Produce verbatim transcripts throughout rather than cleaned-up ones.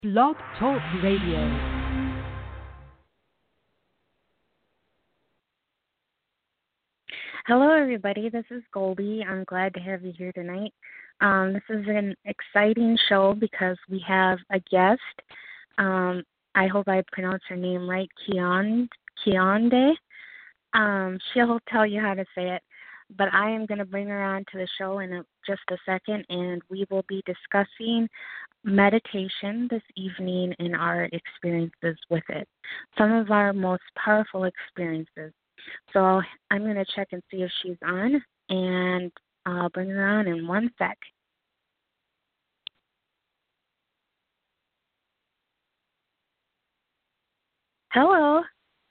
Blog Talk Radio. Hello, everybody. This is Goldie. I'm glad to have you here tonight. Um, this is an exciting show because we have a guest. Um, I hope I pronounced her name right, Keon, Keonde. Um, she'll tell you how to say it, but I am going to bring her on to the show in a, just a second, and we will be discussing meditation this evening and our experiences with it, some of our most powerful experiences. So I'm going to check and see if she's on, and I'll bring her on in one sec. Hello.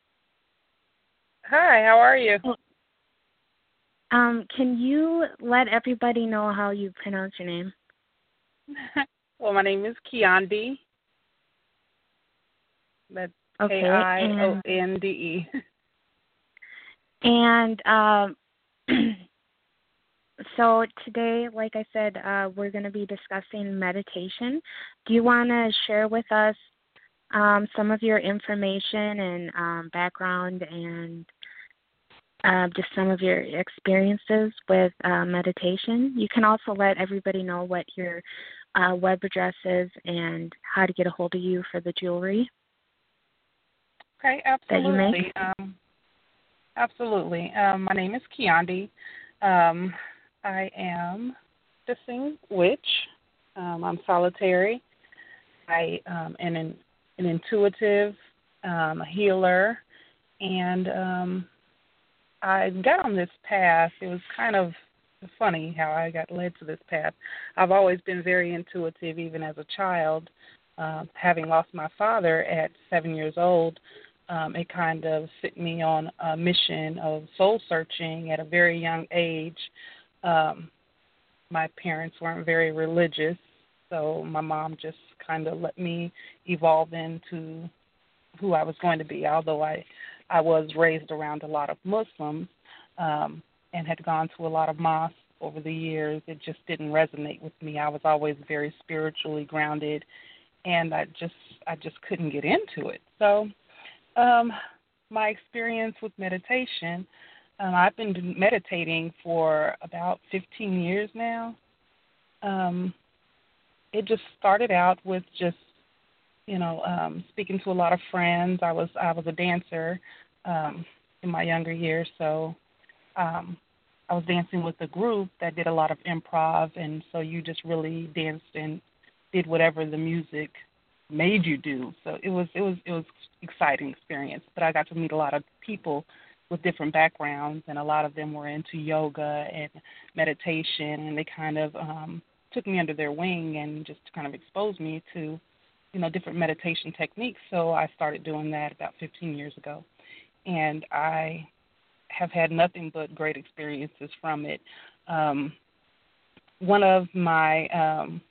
Hi, how are you? Um, can you let everybody know how you pronounce your name? Well, my name is Keonde. That's Okay, K I O N D E. And um, so today, like I said, uh, we're going to be discussing meditation. Do you want to share with us um, some of your information and um, background and uh, just some of your experiences with uh, meditation? You can also let everybody know what your uh, web address is and how to get a hold of you for the jewelry. Okay, absolutely. Um, absolutely. Um, my name is Keonde. Um, I am a practicing witch. Um, I'm solitary. I um, am an, an intuitive, um, a healer, and um, I got on this path. It was kind of funny how I got led to this path. I've always been very intuitive, even as a child. Uh, having lost my father at seven years old, um, it kind of set me on a mission of soul searching at a very young age. Um, my parents weren't very religious, so my mom just kind of let me evolve into who I was going to be, although I I was raised around a lot of Muslims um, and had gone to a lot of mosques over the years. It just didn't resonate with me. I was always very spiritually grounded, and I just I just couldn't get into it. So um, my experience with meditation, um, I've been meditating for about fifteen years now. Um, it just started out with just you know, um, speaking to a lot of friends. I was I was a dancer um, in my younger years, so um, I was dancing with a group that did a lot of improv, and so you just really danced and did whatever the music made you do. So it was it was it was exciting experience. But I got to meet a lot of people with different backgrounds, and a lot of them were into yoga and meditation, and they kind of um, took me under their wing and just kind of exposed me to you know, different meditation techniques. So I started doing that about fifteen years ago. And I have had nothing but great experiences from it. Um, one of my um,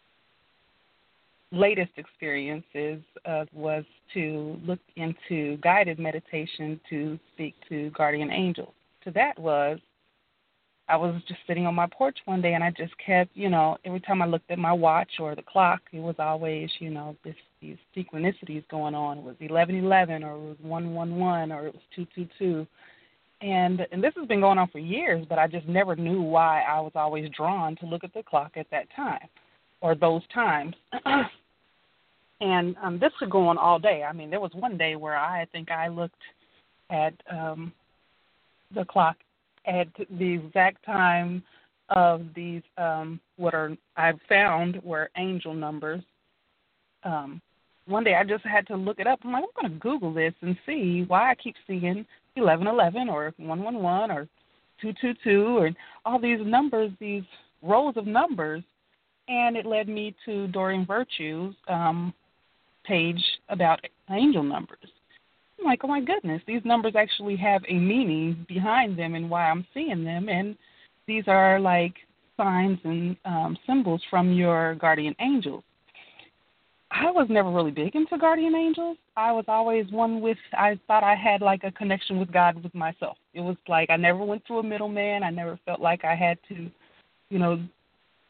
latest experiences uh, was to look into guided meditation to speak to guardian angels. So that was I was just sitting on my porch one day, and I just kept, you know, every time I looked at my watch or the clock, it was always, you know, this these synchronicities going on. It was eleven eleven, or it was one one one, or it was two two two. And and this has been going on for years, but I just never knew why I was always drawn to look at the clock at that time or those times. and um, this could go on all day. I mean, there was one day where I think I looked at um, the clock at the exact time of these, um, what are I've found were angel numbers. Um, one day I just had to look it up. I'm like, I'm going to Google this and see why I keep seeing eleven eleven or one one one or two two two or all these numbers, these rows of numbers. And it led me to Doreen Virtue's um, page about angel numbers. I'm like, oh my goodness, these numbers actually have a meaning behind them and why I'm seeing them. And these are like signs and um, symbols from your guardian angels. I was never really big into guardian angels. I was always one with, I thought I had like a connection with God with myself. It was like I never went through a middleman. I never felt like I had to, you know,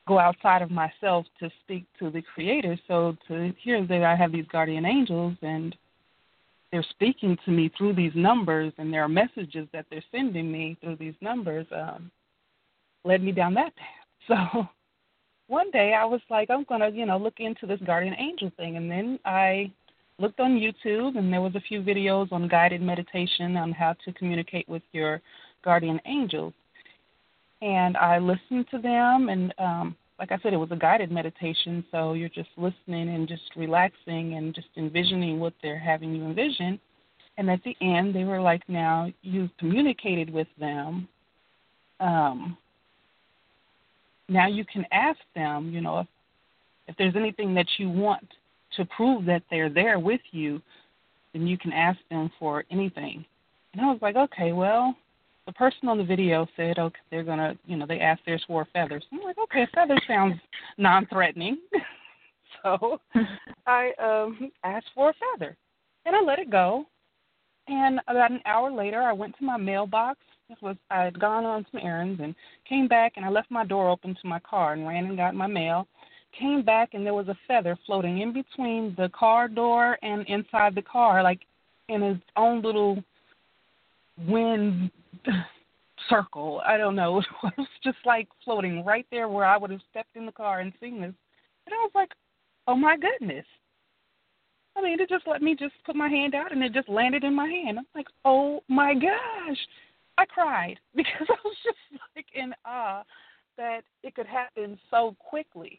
go outside of myself to speak to the Creator. So to hear that I have these guardian angels and they're speaking to me through these numbers, and there are messages that they're sending me through these numbers, um, led me down that path. So one day I was like, I'm going to, you know, look into this guardian angel thing. And then I looked on YouTube, and there was a few videos on guided meditation on how to communicate with your guardian angels. And I listened to them, and um, like I said, it was a guided meditation, so you're just listening and just relaxing and just envisioning what they're having you envision. And at the end, they were like, now you've communicated with them. Um, now you can ask them, you know, if, if there's anything that you want to prove that they're there with you, then you can ask them for anything. And I was like, okay, well, the person on the video said, okay, they're going to, you know, they asked theirs for feathers. I'm like, okay, feathers sounds non-threatening. So I um, asked for a feather, and I let it go. And about an hour later, I went to my mailbox. This was I had gone on some errands and came back, and I left my door open to my car and ran and got my mail. Came back, and there was a feather floating in between the car door and inside the car, like in its own little wind circle. I don't know. It was just like floating right there where I would have stepped in the car and seen this. And I was like, oh, my goodness. I mean, it just let me just put my hand out, and it just landed in my hand. I'm like, oh, my gosh. I cried because I was just like in awe that it could happen so quickly.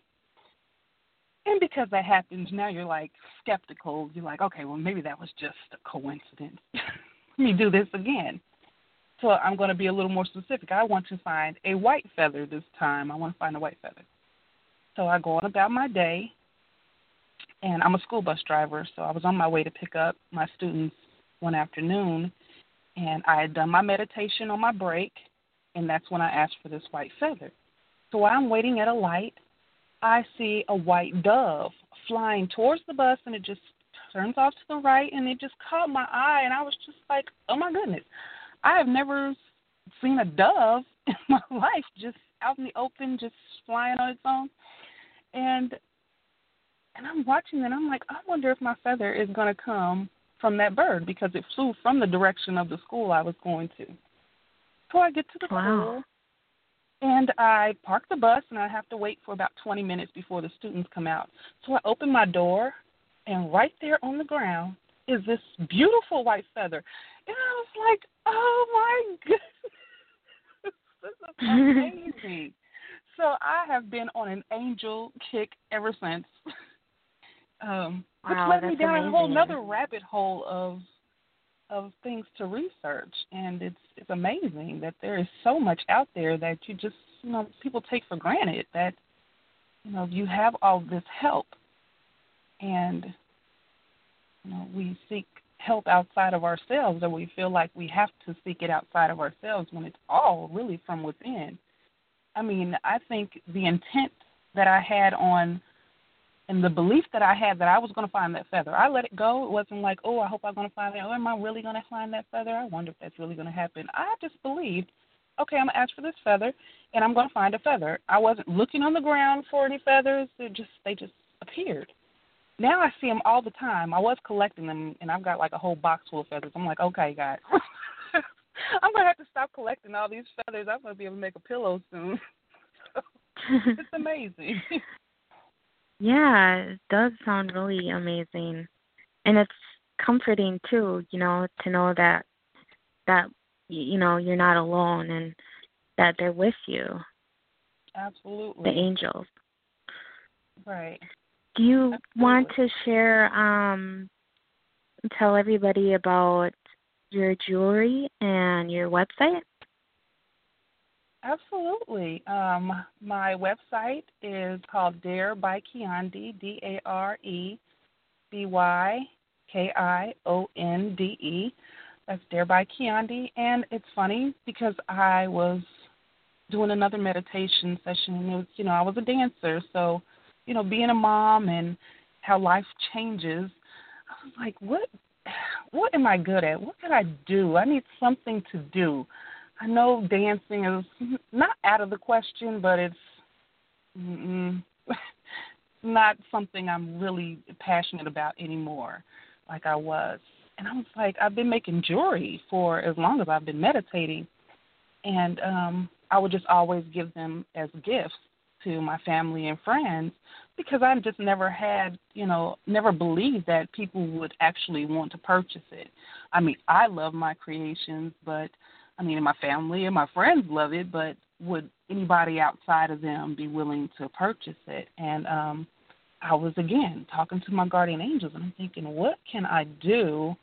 And because that happens, now you're like skeptical. You're like, okay, well, maybe that was just a coincidence. Let me do this again. So I'm going to be a little more specific. I want to find a white feather this time. I want to find a white feather. So I go on about my day, and I'm a school bus driver, so I was on my way to pick up my students one afternoon, and I had done my meditation on my break, and that's when I asked for this white feather. So while I'm waiting at a light, I see a white dove flying towards the bus, and it just turns off to the right, and it just caught my eye, and I was just like, oh, my goodness. I have never seen a dove in my life just out in the open, just flying on its own. And and I'm watching it, and I'm like, I wonder if my feather is going to come from that bird because it flew from the direction of the school I was going to. So I get to the wow. school, and I park the bus, and I have to wait for about twenty minutes before the students come out. So I open my door, and right there on the ground is this beautiful white feather. And I was like, oh, my goodness, this is amazing. So I have been on an angel kick ever since, um, which wow, led me down amazing. a whole other rabbit hole of of things to research. And it's it's amazing that there is so much out there that you just, you know, people take for granted that, you know, you have all this help. And, you know, we seek help outside of ourselves, or we feel like we have to seek it outside of ourselves when it's all really from within. I mean, I think the intent that I had on and the belief that I had that I was going to find that feather, I let it go. It wasn't like, oh, I hope I'm going to find that. Oh, am I really going to find that feather? I wonder if that's really going to happen. I just believed, okay, I'm going to ask for this feather, and I'm going to find a feather. I wasn't looking on the ground for any feathers. They just they just appeared. Now I see them all the time. I was collecting them, and I've got like a whole box full of feathers. I'm like, okay, guys, I'm going to have to stop collecting all these feathers. I'm going to be able to make a pillow soon. So, it's amazing. Yeah, it does sound really amazing. And it's comforting, too, you know, to know that, that you know, you're not alone and that they're with you. Absolutely. The angels. Right. Do you Absolutely. want to share, um, tell everybody about your jewelry and your website? Absolutely. Um, my website is called Dare by Kionde, D A R E B Y K I O N D E. That's Dare by Kionde. And it's funny because I was doing another meditation session, and it was, you know, I was a dancer, so, you know, being a mom and how life changes, I was like, what what am I good at? What can I do? I need something to do. I know dancing is not out of the question, but it's mm-mm, not something I'm really passionate about anymore like I was. And I was like, I've been making jewelry for as long as I've been meditating. And um, I would just always give them as gifts to my family and friends because I just never had, you know, never believed that people would actually want to purchase it. I mean, I love my creations, but, I mean, my family and my friends love it, but would anybody outside of them be willing to purchase it? And um, I was, again, talking to my guardian angels, and I'm thinking, what can I do?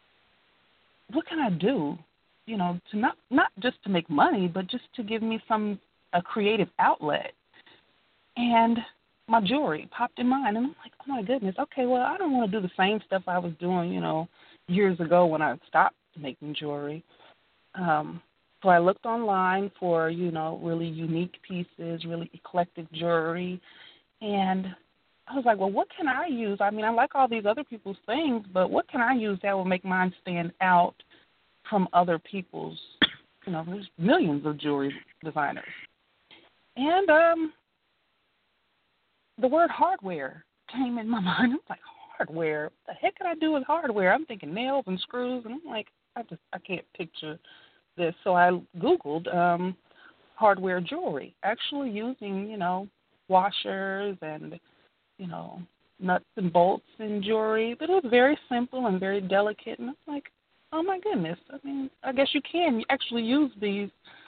What can I do, you know, to not, not just to make money, but just to give me some, a creative outlet? And my jewelry popped in mind, and I'm like, oh, my goodness, okay, well, I don't want to do the same stuff I was doing, you know, years ago when I stopped making jewelry. Um, so I looked online for, you know, really unique pieces, really eclectic jewelry, and I was like, well, what can I use? I mean, I like all these other people's things, but what can I use that will make mine stand out from other people's, you know, there's millions of jewelry designers. And um, the word hardware came in my mind. I was like, hardware? What the heck can I do with hardware? I'm thinking nails and screws, and I'm like, I just, I can't picture this. So I Googled um, hardware jewelry, actually using, you know, washers and, you know, nuts and bolts in jewelry. But it was very simple and very delicate. And I'm like, oh, my goodness. I mean, I guess you can actually use these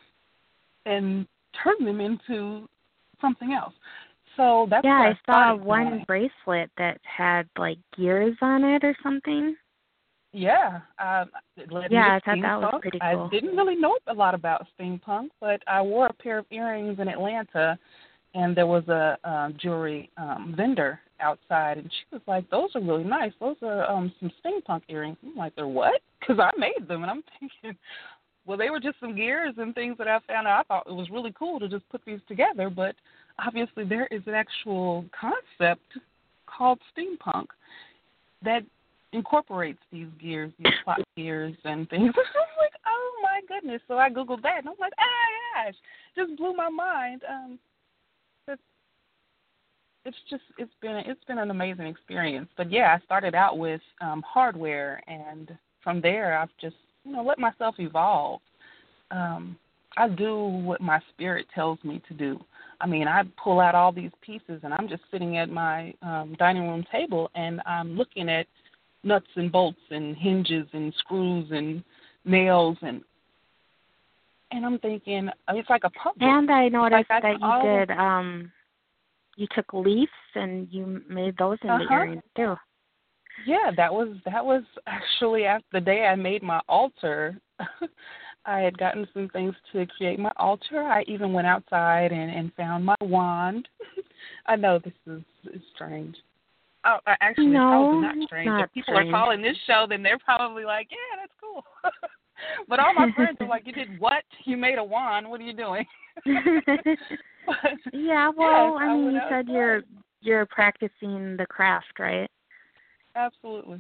and turn them into something else. So that's yeah, what I, I saw doing. one bracelet that had, like, gears on it or something. Yeah. Um, it led yeah, me to I thought that was steampunk. pretty cool. I didn't really know a lot about steampunk, but I wore a pair of earrings in Atlanta, and there was a um, jewelry um, vendor outside, and she was like, those are really nice. Those are um, some steampunk earrings. I'm like, they're what? Because I made them, and I'm thinking, well, they were just some gears and things that I found out. I thought it was really cool to just put these together, but obviously there is an actual concept called steampunk that incorporates these gears, these clock gears and things. I'm like, oh, my goodness. So I Googled that, and I'm like, ah, gosh, just blew my mind. Um, it's, it's just, it's been, it's been an amazing experience. But, yeah, I started out with um, hardware, and from there I've just, you know, let myself evolve. Um, I do what my spirit tells me to do. I mean, I pull out all these pieces, and I'm just sitting at my um, dining room table, and I'm looking at nuts and bolts and hinges and screws and nails, and and I'm thinking, it's like a puzzle. And I noticed like I that you always, did, um, you took leaves and you made those into uh-huh. earrings too. Yeah, that was that was actually after the day I made my altar. I had gotten some things to create my altar. I even went outside and, and found my wand. I know this is, is strange. Oh, actually, no, it's probably not strange. Not if people strange. are calling this show, then they're probably like, yeah, that's cool. But all my friends are like, you did what? You made a wand. What are you doing? but, yeah, well, yes, I mean, you outside. said you're you're practicing the craft, right? Absolutely.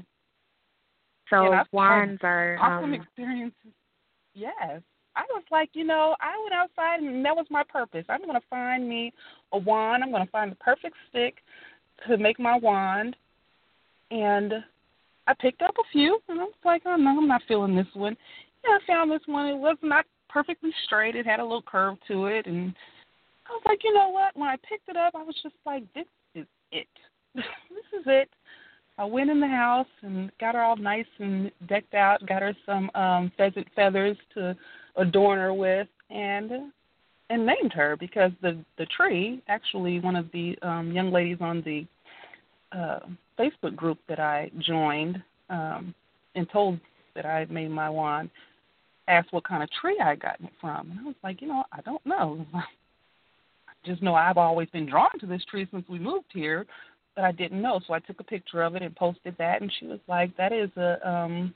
So and wands are awesome um, experiences. Yes. I was like, you know, I went outside and that was my purpose. I'm going to find me a wand. I'm going to find the perfect stick to make my wand. And I picked up a few, and I was like, oh, no, I'm not feeling this one. Yeah, I found this one. It was not perfectly straight. It had a little curve to it. And I was like, you know what? When I picked it up, I was just like, this is it. This is it. I went in the house and got her all nice and decked out, got her some um, pheasant feathers to adorn her with, and and named her because the, the tree, actually one of the um, young ladies on the uh, Facebook group that I joined um, and told that I had made my wand, asked what kind of tree I had gotten it from. And I was like, you know, I don't know. I just know I've always been drawn to this tree since we moved here, but I didn't know. So I took a picture of it and posted that, and she was like, that is a um,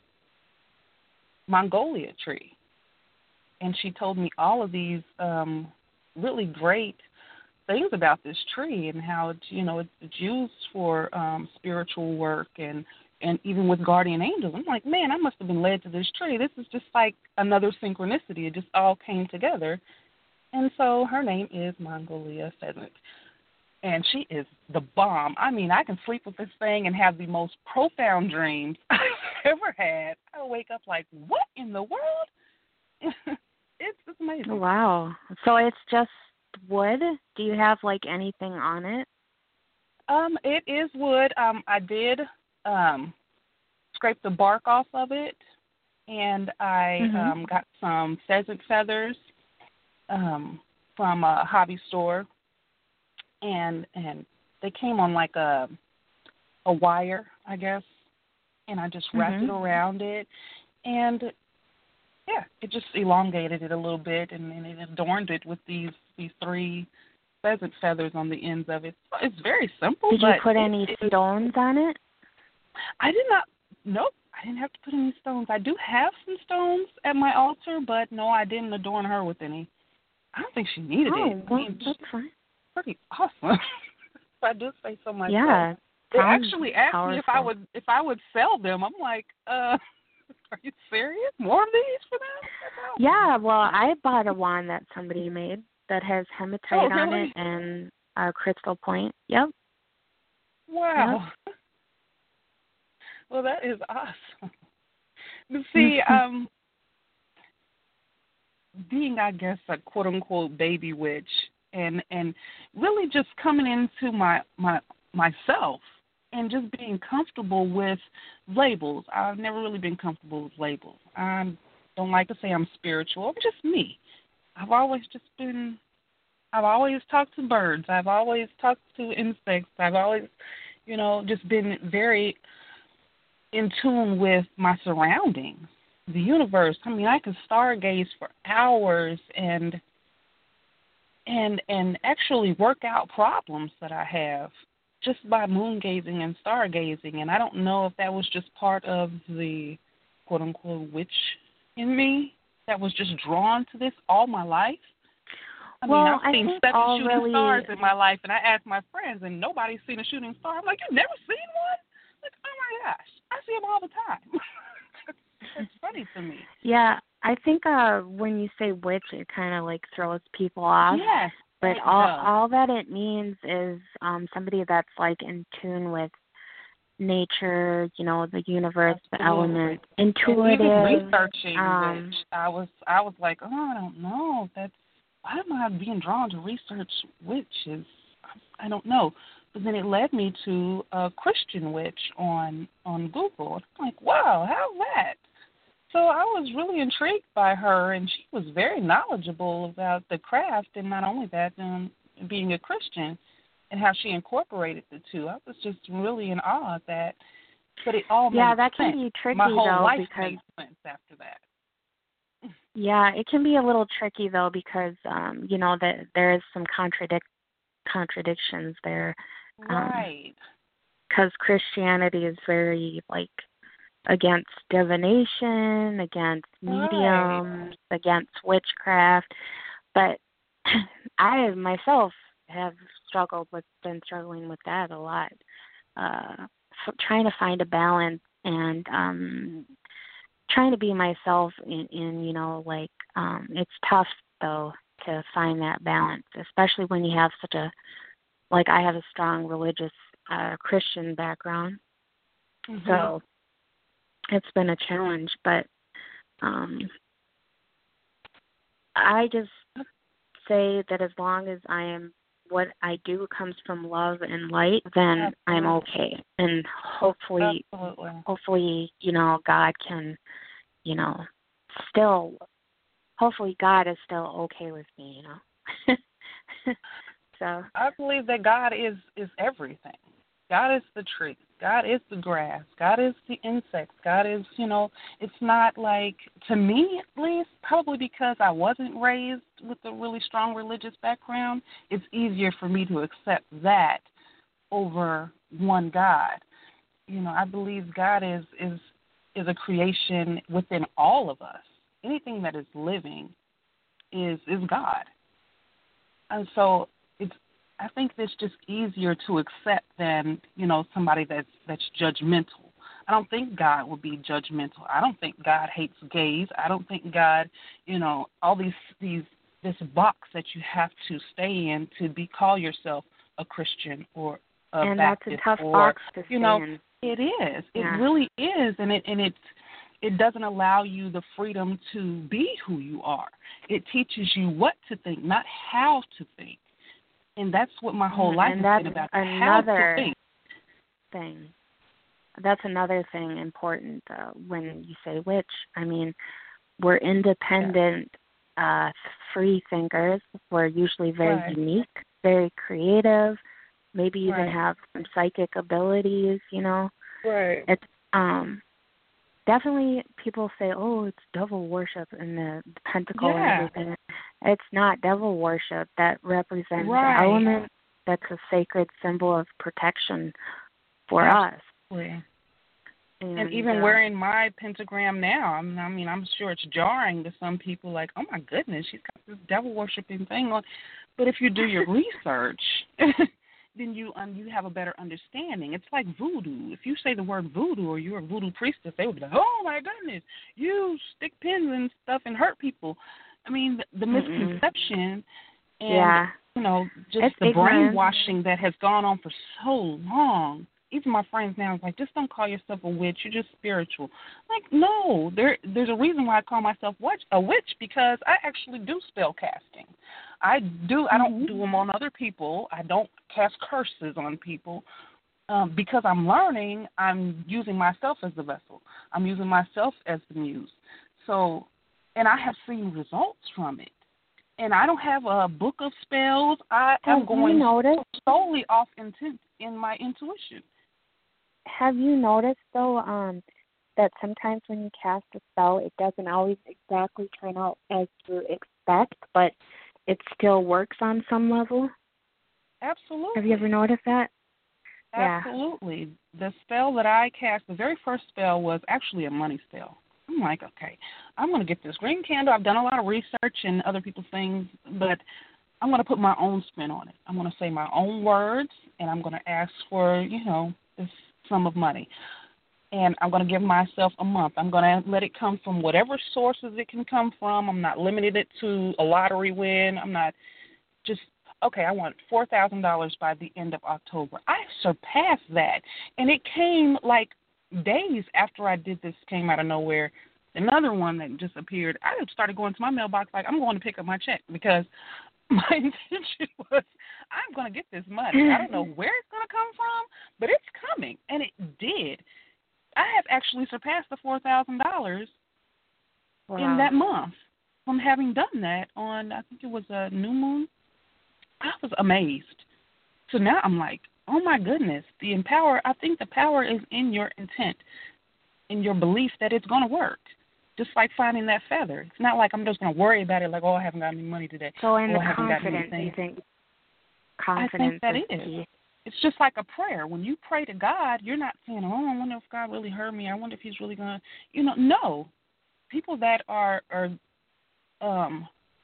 Mongolia tree. And she told me all of these um, really great things about this tree and how it's, you know, it's, it's used for um, spiritual work and, and even with guardian angels. I'm like, man, I must have been led to this tree. This is just like another synchronicity. It just all came together. And so her name is Mongolia Pheasant. and she is the bomb. I mean, I can sleep with this thing and have the most profound dreams I've ever had. I wake up like, what in the world? it's, it's amazing. Wow. So it's just wood? Do you have, like, anything on it? Um, it is wood. Um, I did um, scrape the bark off of it, and I mm-hmm. um, got some pheasant feathers um, from a hobby store, and and they came on like a a wire, I guess, and I just wrapped mm-hmm. it around it, and yeah, it just elongated it a little bit, and, and it adorned it with these these three pheasant feathers on the ends of it. It's very simple. Did but you put it, any it, stones on it? I did not. Nope, I didn't have to put any stones. I do have some stones at my altar, but no, I didn't adorn her with any. I don't think she needed oh, it. Well, I mean, that's fine. Pretty awesome. If I do say so myself. Yeah. They actually asked powerful. me if I would if I would sell them. I'm like, uh, are you serious? More of these for them? Yeah, well, I bought a wand that somebody made that has hematite oh, really? on it and a crystal point. Yep. Wow. Yep. Well, that is awesome. You see, um, being, I guess, a quote-unquote baby witch and, and really just coming into my, my myself and just being comfortable with labels. I've never really been comfortable with labels. I don't like to say I'm spiritual. I'm just me. I've always just been, I've always talked to birds. I've always talked to insects. I've always, you know, just been very in tune with my surroundings, the universe. I mean, I could stargaze for hours and and and actually work out problems that I have just by moon gazing and stargazing. And I don't know if that was just part of the quote unquote witch in me that was just drawn to this all my life. I well, mean, I've I seen think seven all shooting really... stars in my life, and I asked my friends, and nobody's seen a shooting star. I'm like, you've never seen one? Like, oh my gosh, I see them all the time. It's funny to me. Yeah, I think uh, when you say witch, it kind of like throws people off. Yes, but it all does. all that it means is um, somebody that's like in tune with nature, you know, the universe, Absolutely. the elements, intuitive. And even researching um, witch, I was I was like, oh, I don't know. That's why am I being drawn to research witches? I don't know. But then it led me to a Christian witch on on Google. I'm like, wow, how's that? So I was really intrigued by her, and she was very knowledgeable about the craft, and not only that, um, being a Christian, and how she incorporated the two. I was just really in awe of that. But it all yeah, made that sense. can be tricky My whole though, life because made sense after that. yeah, it can be a little tricky though because um, you know that there is some contradict contradictions there. Right. Because um, Christianity is very like against divination, against mediums, right. against witchcraft. But I myself have struggled with, been struggling with that a lot, uh, trying to find a balance and um, trying to be myself in, in you know, like, um, it's tough, though, to find that balance, especially when you have such a, like I have a strong religious uh, Christian background. Mm-hmm. So it's been a challenge, but um, I just say that as long as I am, what I do comes from love and light, then Absolutely. I'm okay. And hopefully, Absolutely. hopefully, you know, God can, you know, still, hopefully God is still okay with me, you know. So I believe that God is, is everything. God is the tree. God is the grass. God is the insects. God is, you know, it's not like, to me at least, probably because I wasn't raised with a really strong religious background, it's easier for me to accept that over one God. You know, I believe God is is is a creation within all of us. Anything that is living is is God. And so it's I think it's just easier to accept than, you know, somebody that's that's judgmental. I don't think God would be judgmental. I don't think God hates gays. I don't think God, you know, all these these this box that you have to stay in to be call yourself a Christian or a and Baptist, that's a tough or box to you know, stand. it is. Yeah. It really is, and it and it's it doesn't allow you the freedom to be who you are. It teaches you what to think, not how to think. And that's what my whole life and has that's been about, another how to think. thing. That's another thing important uh, when you say witch. I mean, we're independent, uh, free thinkers. We're usually very right. unique, very creative, maybe even right. have some psychic abilities, you know. Right. It's um definitely people say, oh, it's devil worship and the, the pentacle yeah. and everything. It's not devil worship. That represents right. an element that's a sacred symbol of protection for Absolutely. us. And, and even uh, wearing my pentagram now, I mean, I mean, I'm sure it's jarring to some people, like, oh, my goodness, she's got this devil-worshipping thing on. But if you do your research, then you um, you have a better understanding. It's like voodoo. If you say the word voodoo or you're a voodoo priestess, they would be like, oh, my goodness, you stick pins and stuff and hurt people. I mean, the, the misconception and, yeah. you know, just it's the ignorant. brainwashing that has gone on for so long. Even my friends now is like, just don't call yourself a witch. You're just spiritual. Like, no, there there's a reason why I call myself witch, a witch, because I actually do spell casting. I do. I don't do them on other people. I don't cast curses on people. Um, because I'm learning, I'm using myself as the vessel. I'm using myself as the muse. So, and I have seen results from it. And I don't have a book of spells. I am going solely off intent in my intuition. Have you noticed, though, um, that sometimes when you cast a spell, it doesn't always exactly turn out as you expect, but it still works on some level? Absolutely. Have you ever noticed that? Absolutely. Yeah. The spell that I cast, the very first spell was actually a money spell. I'm like, okay, I'm going to get this green candle. I've done a lot of research and other people's things, but I'm going to put my own spin on it. I'm going to say my own words, and I'm going to ask for, you know, this sum of money. And I'm going to give myself a month. I'm going to let it come from whatever sources it can come from. I'm not limited it to a lottery win. I'm not just, okay, I want four thousand dollars by the end of October. I surpassed that. And it came like days after I did this, came out of nowhere. Another one that just appeared, I started going to my mailbox like, I'm going to pick up my check because my intention was, I'm going to get this money. I don't know where it's going to come from, but it's coming. And it did. I have actually surpassed the four thousand dollars wow. in that month from having done that on, I think it was a new moon. I was amazed. So now I'm like, oh, my goodness, the empower, I think the power is in your intent, in your belief that it's going to work. Just like finding that feather. It's not like I'm just going to worry about it like, oh, I haven't got any money today. So in oh, the I haven't got confidence, anything. you think confidence I think that is is. key. It's just like a prayer. When you pray to God, you're not saying, oh, I wonder if God really heard me. I wonder if he's really going to, you know, no. People that are, are um,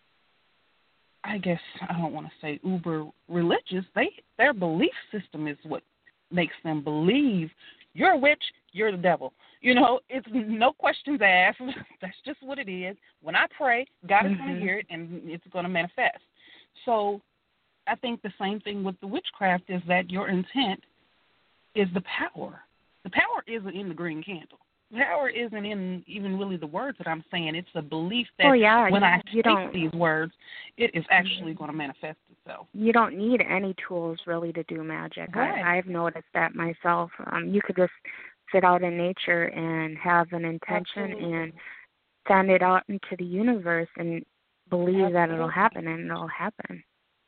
I guess I don't want to say uber religious, they their belief system is what makes them believe you're a witch, you're the devil. You know, it's no questions asked. That's just what it is. When I pray, God mm-hmm. is going to hear it, and it's going to manifest. So I think the same thing with the witchcraft is that your intent is the power. The power isn't in the green candle. The power isn't in even really the words that I'm saying. It's a belief that oh, yeah. when you, I you speak these words, it is actually going to manifest itself. You don't need any tools really to do magic. Right. I, I've noticed that myself. Um, you could just sit out in nature and have an intention Absolutely. and send it out into the universe and believe Absolutely. that it'll happen, and it'll happen.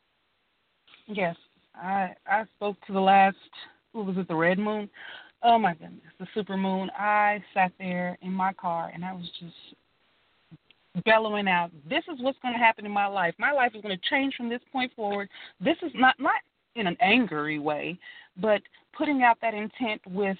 Yes. I I spoke to the last, what was it, the red moon? Oh, my goodness, the super moon. I sat there in my car, and I was just bellowing out, this is what's going to happen in my life. My life is going to change from this point forward. This is not, not in an angry way, but putting out that intent with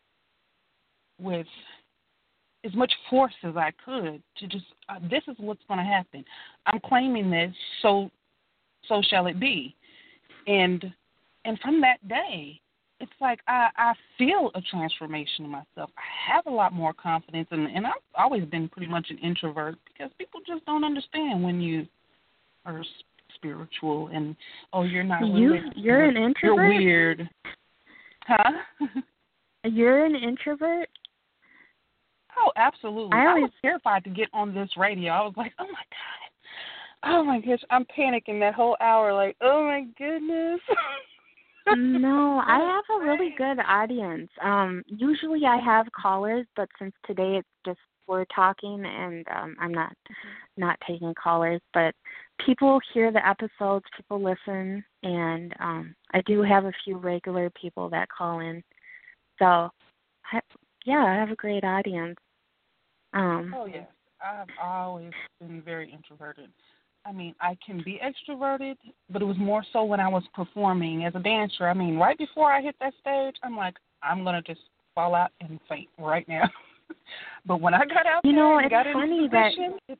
with as much force as I could to just, uh, this is what's going to happen. I'm claiming this, so so shall it be. And and from that day, it's like I, I feel a transformation in myself. I have a lot more confidence, and, and I've always been pretty much an introvert because people just don't understand when you are spiritual and, oh, you're not you, religious. You're an introvert? You're weird. Huh? You're an introvert? Oh, absolutely. I, always, I was terrified to get on this radio. I was like, oh, my God. Oh, my gosh. I'm panicking that whole hour like, oh, my goodness. No, I have a really good audience. Um, usually I have callers, but since today it's just we're talking and um, I'm not not taking callers, but people hear the episodes, people listen, and um, I do have a few regular people that call in. So, I, yeah, I have a great audience. Um, oh, yes. I've always been very introverted. I mean, I can be extroverted, but it was more so when I was performing as a dancer. I mean, right before I hit that stage, I'm like, I'm going to just fall out and faint right now. But when I got out you there know, and it's got funny into position, that, it,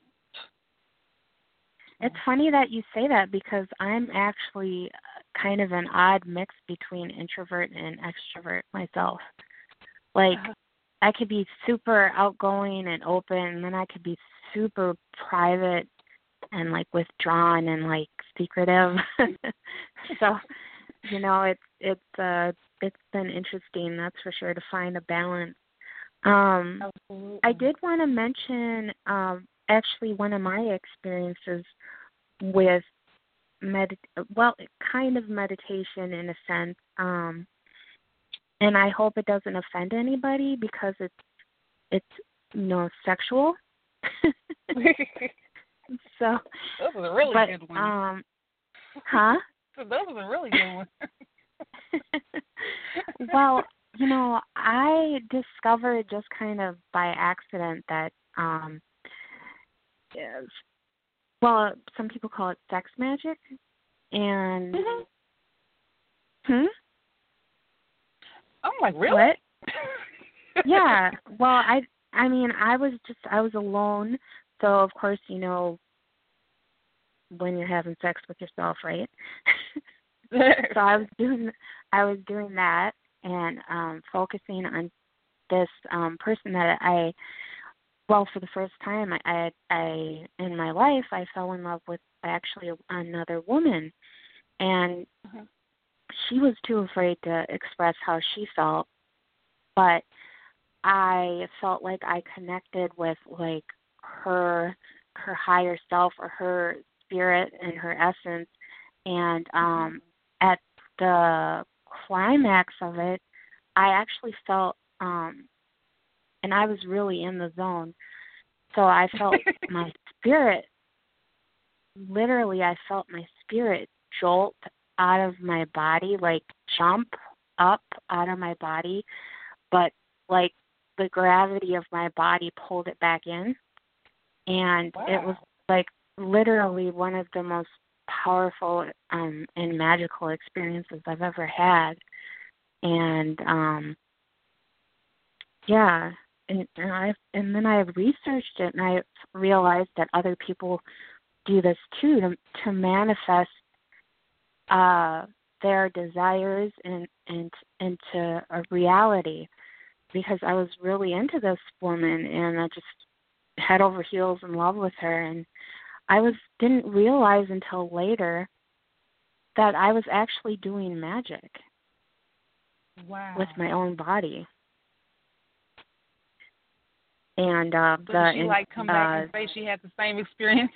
it's funny that you say that because I'm actually kind of an odd mix between introvert and extrovert myself. Like, uh-huh. I could be super outgoing and open, and then I could be super private and like withdrawn and like secretive. So, you know, it's it's uh it's been interesting, that's for sure, to find a balance. Um Absolutely. I did want to mention um actually one of my experiences with med well, kind of meditation in a sense. Um and I hope it doesn't offend anybody because it's it's you know, sexual. So, that was a really but, good one. Um, huh? So that was a really good one. Well, you know, I discovered just kind of by accident that, um, is, well, some people call it sex magic, and Mm-hmm. hmm. I'm like, really? What? Yeah. Well, I, I mean, I was just, I was alone. So, of course, you know, when you're having sex with yourself, right? So I was doing, I was doing that and um, focusing on this um, person that I, well, for the first time, I, I, I, in my life, I fell in love with actually another woman, and uh-huh. she was too afraid to express how she felt, but I felt like I connected with like her her higher self or her spirit and her essence, and um at the climax of it I actually felt um and I was really in the zone, so I felt my spirit literally I felt my spirit jolt out of my body, like jump up out of my body, but like the gravity of my body pulled it back in. And wow. It was like literally one of the most powerful um, and magical experiences I've ever had. And um, yeah, and, and I and then I researched it and I realized that other people do this too to to manifest uh, their desires and and into a reality. Because I was really into this woman and I just head over heels in love with her, and I was didn't realize until later that I was actually doing magic. Wow. With my own body. And uh so the did she like come uh, back and say she had the same experience?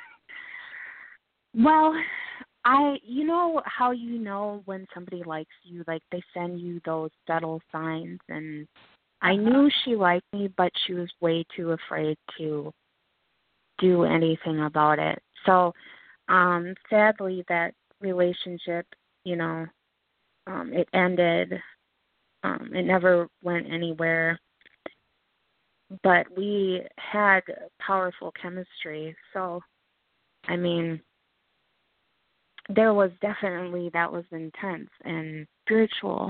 Well, I, you know how you know when somebody likes you, like they send you those subtle signs, and I uh-huh. knew she liked me, but she was way too afraid to do anything about it. So, um, sadly, that relationship, you know, um, it ended. Um, it never went anywhere, but we had powerful chemistry. So, I mean, there was definitely, that was intense and spiritual.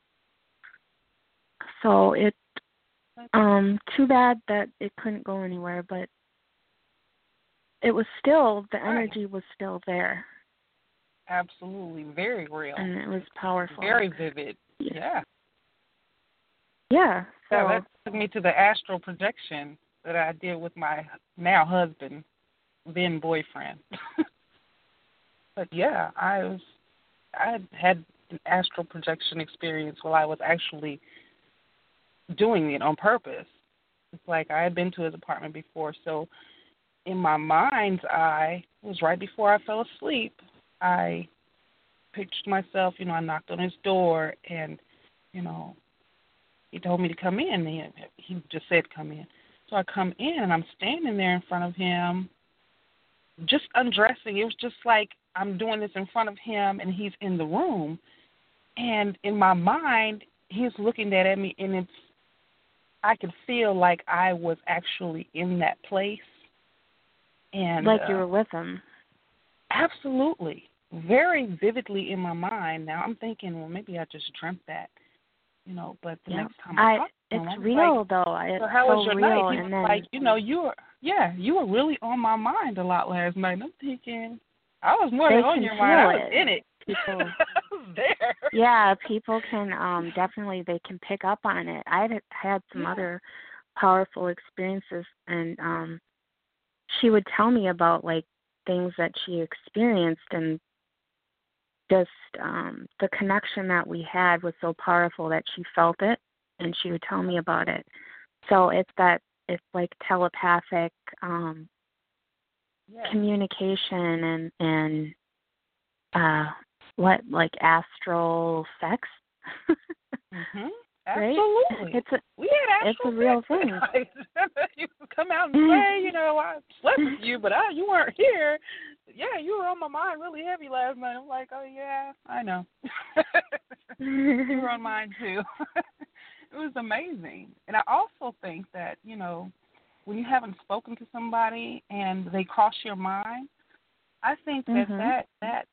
So it, um, too bad that it couldn't go anywhere, but it was still, the energy was still there. Absolutely. Very real. And it was powerful. Very vivid. Yeah. Yeah. So yeah, that took me to the astral projection that I did with my now husband, then boyfriend. but yeah, I was I had an astral projection experience while I was actually doing it on purpose. It's like I had been to his apartment before, so in my mind's eye, it was right before I fell asleep. I pictured myself, you know, I knocked on his door, and, you know, he told me to come in. He, he just said come in. So I come in, and I'm standing there in front of him, just undressing. It was just like I'm doing this in front of him, and he's in the room. And in my mind, he's looking at me, and it's I could feel like I was actually in that place. And like you uh, were with him. Absolutely. Very vividly in my mind. Now I'm thinking, well, maybe I just dreamt that, you know, but the Yeah. next time I, I talked to him, it's I was real, like, though. It's so how so was your real. night? He and was then, like, you know, you were, yeah, you were really on my mind a lot last night. And I'm thinking, I was more they than on can your feel mind. I was it. in it. People, I was there. yeah, people can um definitely, they can pick up on it. I had had some Yeah. other powerful experiences, and um she would tell me about, like, things that she experienced, and just um the connection that we had was so powerful that she felt it, and she would tell me about it. So it's that, it's like telepathic um Yeah. communication, and and uh what, like astral sex. Mhm. Right? Absolutely. It's a We had it's a actual real sex thing. tonight. You come out and say, you know, I slept with you, but I, you weren't here. Yeah, you were on my mind really heavy last night. I'm like, oh yeah, I know. You were on mine too. It was amazing, and I also think that, you know, when you haven't spoken to somebody and they cross your mind, I think that Mhm. that that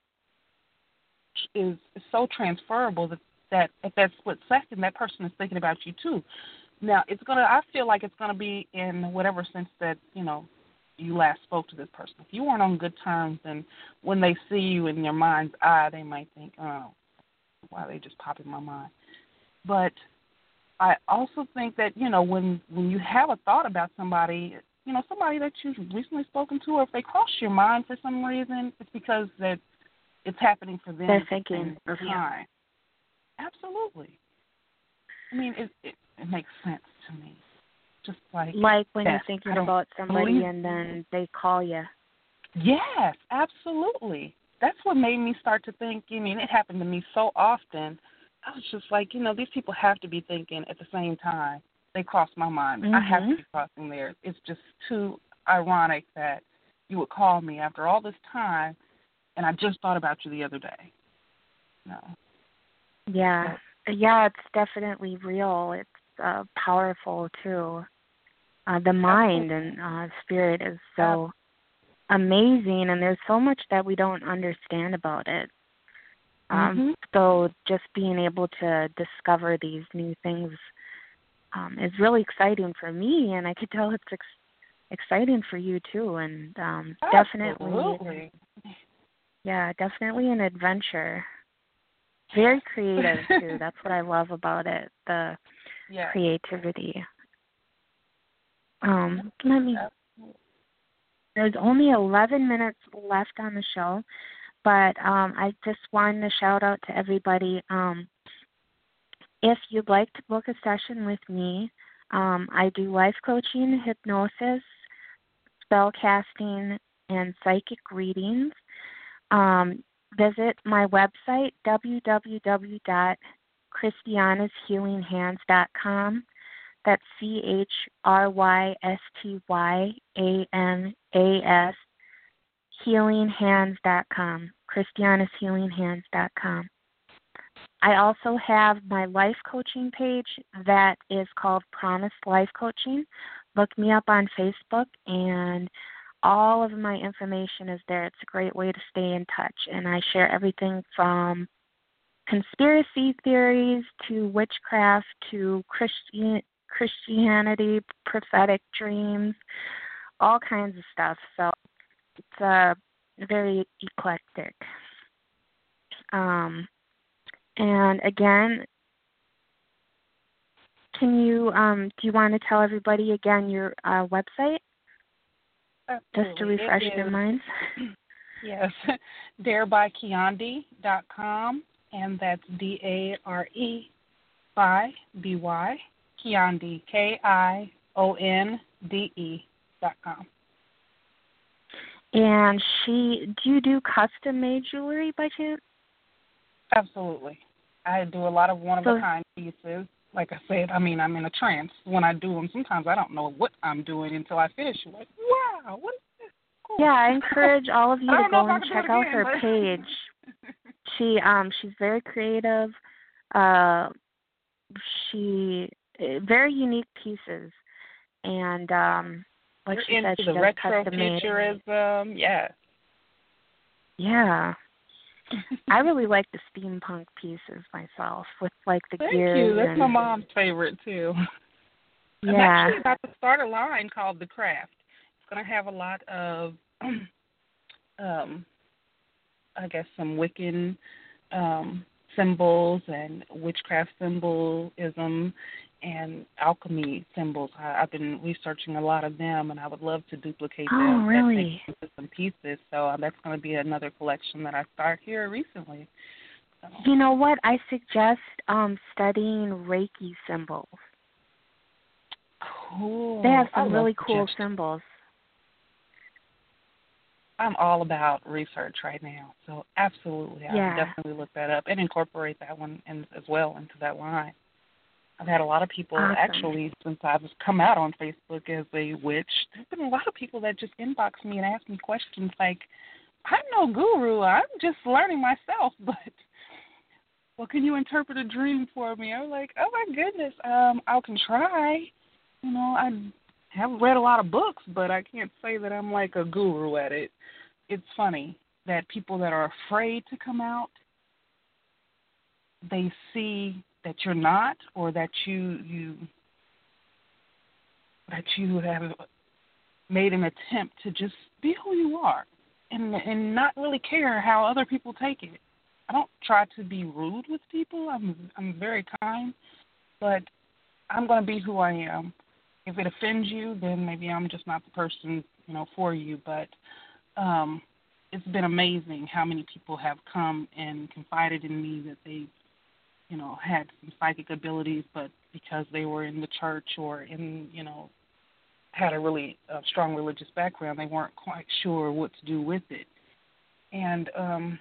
is so transferable that that at that split second, that person is thinking about you too. Now, it's gonna. I feel like it's gonna be in whatever sense that, you know, you last spoke to this person. If you weren't on good terms, then when they see you in your mind's eye, they might think, oh, why they just pop in my mind. But I also think that, you know, when when you have a thought about somebody, you know, somebody that you've recently spoken to, or if they cross your mind for some reason, it's because that it's happening for them. They're thinking. At the time. Absolutely. I mean, it, it it makes sense to me. Just like Like when that. you're thinking about somebody believe- and then they call you. Yes, absolutely. That's what made me start to think. I mean, it happened to me so often. I was just like, you know, these people have to be thinking at the same time. They cross my mind. Mm-hmm. I have to be crossing theirs. It's just too ironic that you would call me after all this time, and I just thought about you the other day. No. Yeah. But, yeah, it's definitely real. It's uh, powerful, too. Uh, the mind and uh, spirit is so amazing, and there's so much that we don't understand about it. Um, mm-hmm. So just being able to discover these new things um, is really exciting for me, and I could tell it's ex- exciting for you too. And um, definitely, Absolutely. yeah, definitely an adventure. Very creative too. That's what I love about it, the yes. creativity. Um, let me. There's only eleven minutes left on the show, but um, I just wanted to shout out to everybody. Um, if you'd like to book a session with me, um, I do life coaching, hypnosis, spell casting, and psychic readings. Um, visit my website, w w w dot christianas healing hands dot com. That's C H R Y S T Y A N A S, healing hands dot com, christianas healing hands dot com. I also have my life coaching page that is called Promised Life Coaching. Look me up on Facebook, and all of my information is there. It's a great way to stay in touch, and I share everything from conspiracy theories to witchcraft to Christian Christianity, prophetic dreams, all kinds of stuff. So it's uh, very eclectic. Um, and again, can you um, do you want to tell everybody again your uh, website? Absolutely. Just to refresh it their is, minds. Yes, dare by kiande dot com, and that's D A R E by B Y, Kiande, K I O N D E dot com. And she, do you do custom-made jewelry by chance? Absolutely. I do a lot of one-of-a-kind so, pieces. Like I said, I mean, I'm in a trance when I do them. Sometimes I don't know what I'm doing until I finish. I'm like, wow, what is this? Cool. Yeah, I encourage all of you to go and check out again, her but... page. She, um, she's very creative. Uh, she, very unique pieces. And, um, like You're she said, she the does retro custom-made. futurism, yeah. Yeah. I really like the steampunk pieces myself with, like, the Thank gears. Thank you. That's and... my mom's favorite, too. Yeah. I'm actually about to start a line called The Craft. It's going to have a lot of, um, I guess, some Wiccan um, symbols and witchcraft symbolism and alchemy symbols. I, I've been researching a lot of them, and I would love to duplicate oh, them. Oh, really? Into some pieces. So uh, that's going to be another collection that I start here recently. So. You know what? I suggest um, studying Reiki symbols. Cool. They have some I really cool suggestions. symbols. I'm all about research right now, so absolutely, I yeah. would definitely look that up and incorporate that one in, as well into that line. I've had a lot of people, awesome. actually, since I've come out on Facebook as a witch, there's been a lot of people that just inbox me and ask me questions like, I'm no guru, I'm just learning myself, but, well, can you interpret a dream for me? I'm like, oh, my goodness, um, I can try. You know, I haven't read a lot of books, but I can't say that I'm like a guru at it. It's funny that people that are afraid to come out, they see that you're not, or that you you that you have made an attempt to just be who you are, and and not really care how other people take it. I don't try to be rude with people. I'm I'm very kind, but I'm going to be who I am. If it offends you, then maybe I'm just not the person, you know, for you. But um, it's been amazing how many people have come and confided in me that they, you know, had some psychic abilities, but because they were in the church or in, you know, had a really uh, strong religious background, they weren't quite sure what to do with it. And um,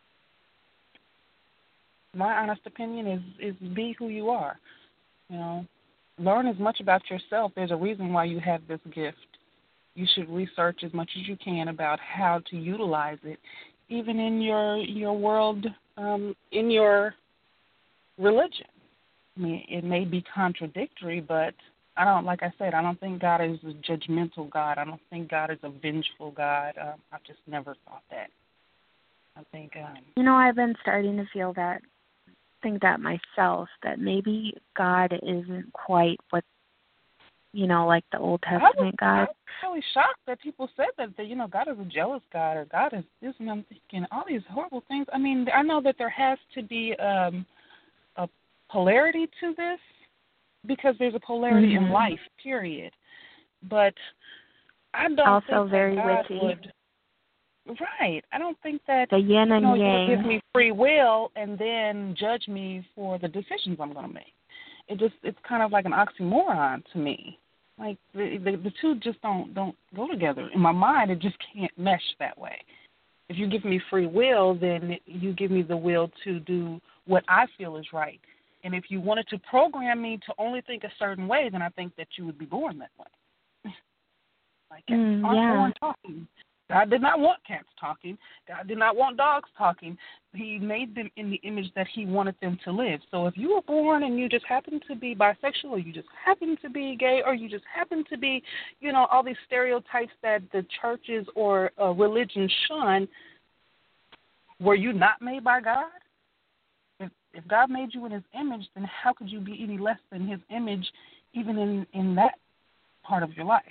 my honest opinion is, is be who you are. You know, learn as much about yourself. There's a reason why you have this gift. You should research as much as you can about how to utilize it, even in your your world, um, in your religion. I mean, it may be contradictory, but I don't, like I said, I don't think God is a judgmental God. I don't think God is a vengeful God. Um, I've just never thought that. I think... Um, you know, I've been starting to feel that, think that myself, that maybe God isn't quite what, you know, like the Old Testament I was, God. I was really shocked that people said that, that, you know, God is a jealous God, or God is this, and I'm thinking all these horrible things. I mean, I know that there has to be um, a polarity to this, because there's a polarity mm-hmm. in life, period. But I don't also think very that God witty. would... Right. I don't think that, the yin and you know, yang. He would give me free will and then judge me for the decisions I'm going to make. It just, it's kind of like an oxymoron to me. Like the, the the two just don't don't go together. In my mind, it just can't mesh that way. If you give me free will, then you give me the will to do what I feel is right. And if you wanted to program me to only think a certain way, then I think that you would be born that way. Like cats mm, aren't yeah. born talking. God did not want cats talking. God did not want dogs talking. He made them in the image that he wanted them to live. So if you were born and you just happen to be bisexual, or you just happen to be gay, or you just happen to be, you know, all these stereotypes that the churches or uh, religion shun, were you not made by God? If, if God made you in his image, then how could you be any less than his image even in, in that part of your life?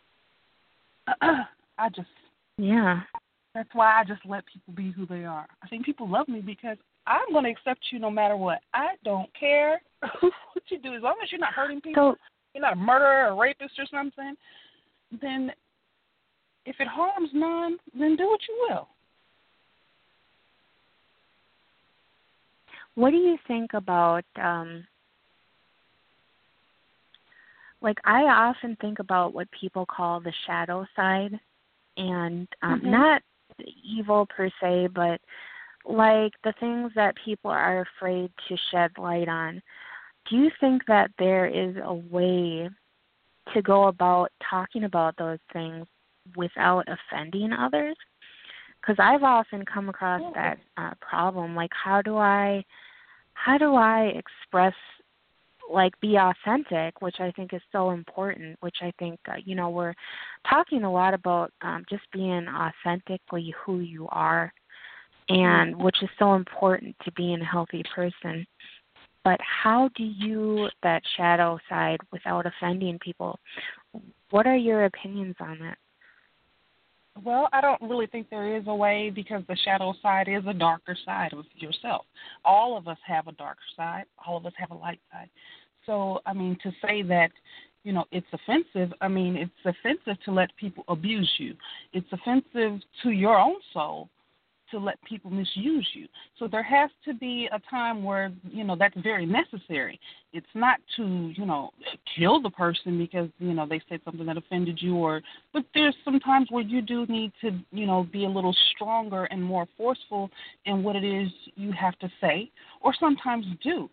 I just... Yeah. That's why I just let people be who they are. I think people love me because I'm going to accept you no matter what. I don't care what you do. As long as you're not hurting people, So, you're not a murderer or a rapist or something, then if it harms none, then do what you will. what do you think about, um, like, I often think about what people call the shadow side, and um, mm-hmm. not evil per se, but like the things that people are afraid to shed light on. Do you think that there is a way to go about talking about those things without offending others? Because I've often come across that uh, problem. Like, how do I, how do I express, like, be authentic, which I think is so important, which I think, uh, you know, we're talking a lot about um, just being authentically who you are, and which is so important to being a healthy person. But how do you, that shadow side, without offending people? What are your opinions on that? Well, I don't really think there is a way, because the shadow side is a darker side of yourself. All of us have a dark side. All of us have a light side. So, I mean, to say that, you know, it's offensive, I mean, it's offensive to let people abuse you. It's offensive to your own soul to let people misuse you. So there has to be a time where, you know, that's very necessary. It's not to, you know, kill the person because, you know, they said something that offended you, or, but there's some times where you do need to, you know, be a little stronger and more forceful in what it is you have to say, or sometimes do.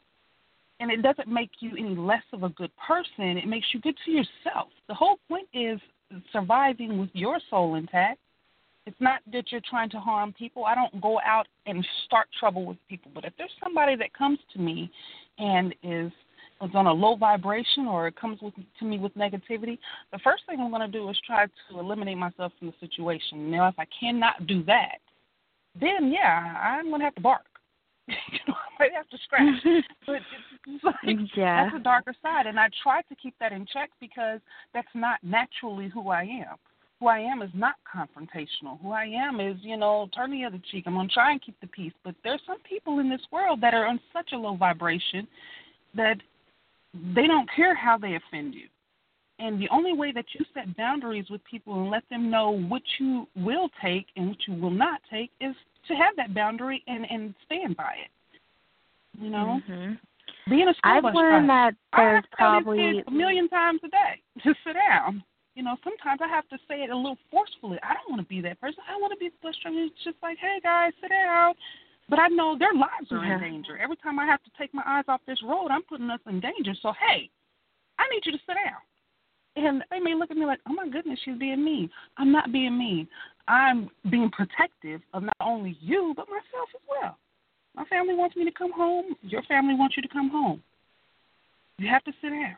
And it doesn't make you any less of a good person. It makes you good to yourself. The whole point is surviving with your soul intact. It's not that you're trying to harm people. I don't go out and start trouble with people. But if there's somebody that comes to me and is, is on a low vibration, or it comes with, to me with negativity, the first thing I'm going to do is try to eliminate myself from the situation. Now, if I cannot do that, then, yeah, I'm going to have to bark. you know, I might have to scratch. But it's like, yeah. that's a darker side. And I try to keep that in check, because that's not naturally who I am. Who I am is not confrontational. Who I am is, you know, turn the other cheek. I'm going to try and keep the peace. But there's some people in this world that are on such a low vibration that they don't care how they offend you. And the only way that you set boundaries with people and let them know what you will take and what you will not take is to have that boundary and, and stand by it. You know? Mm-hmm. Being a school I've bus learned driver, that there's I have to tell probably these kids a million times a day to sit down. You know, sometimes I have to say it a little forcefully. I don't want to be that person. I want to be the bus driver. It's just like, hey, guys, sit down. But I know their lives are yeah. in danger. Every time I have to take my eyes off this road, I'm putting us in danger. So, hey, I need you to sit down. And they may look at me like, oh, my goodness, she's being mean. I'm not being mean. I'm being protective of not only you, but myself as well. My family wants me to come home. Your family wants you to come home. You have to sit down.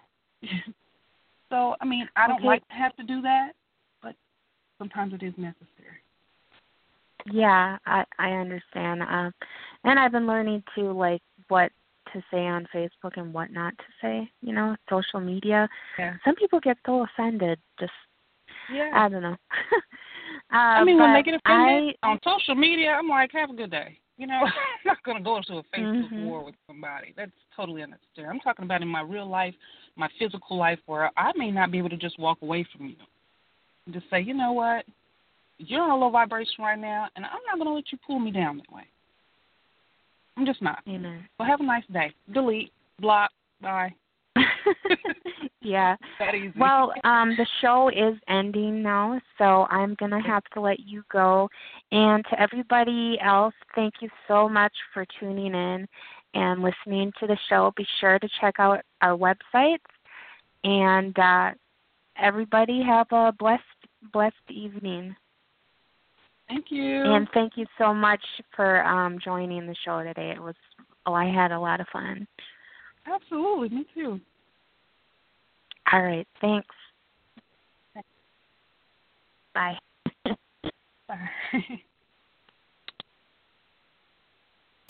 So, I mean, I don't okay. like to have to do that, but sometimes it is necessary. Yeah, I, I understand. Uh, and I've been learning, too, like, what to say on Facebook and what not to say, you know, social media. Yeah. Some people get so offended, just, yeah. I don't know. uh, I mean, when they get offended I, on social media, I'm like, have a good day. You know, I'm not going to go into a Facebook mm-hmm. war with somebody. That's totally unnecessary. I'm talking about in my real life, my physical life, where I may not be able to just walk away from you and just say, you know what, you're on a low vibration right now, and I'm not going to let you pull me down that way. I'm just not. Amen. Well, have a nice day. Delete, block, bye. yeah. That easy. Well, um, the show is ending now, so I'm going to have to let you go. And to everybody else, thank you so much for tuning in and listening to the show. Be sure to check out our website. And uh, everybody have a blessed, blessed evening. Thank you. And thank you so much for um, joining the show today. It was, oh, I had a lot of fun. Absolutely, me too. All right, thanks. Bye. Bye.